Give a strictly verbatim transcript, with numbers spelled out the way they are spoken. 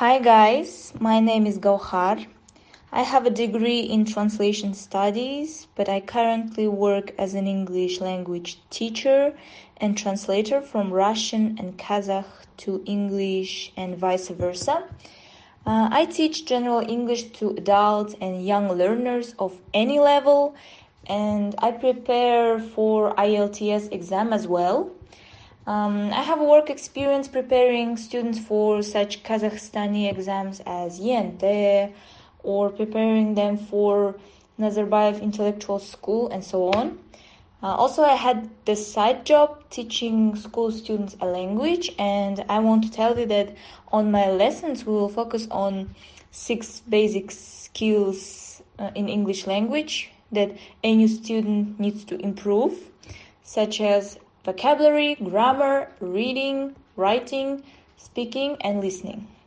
Hi guys, my name is Gauhar. I have a degree in translation studies, but I currently work as an English language teacher and translator from Russian and Kazakh to English and vice versa. Uh, I teach general English to adults and young learners of any level, and I prepare for I E L T S exam as well. Um, I have work experience preparing students for such Kazakhstani exams as E N T or preparing them for Nazarbayev Intellectual School and so on. Uh, also, I had this side job teaching school students a language, and I want to tell you that on my lessons we will focus on six basic skills uh, in English language that any student needs to improve, such as vocabulary, grammar, reading, writing, speaking, and listening.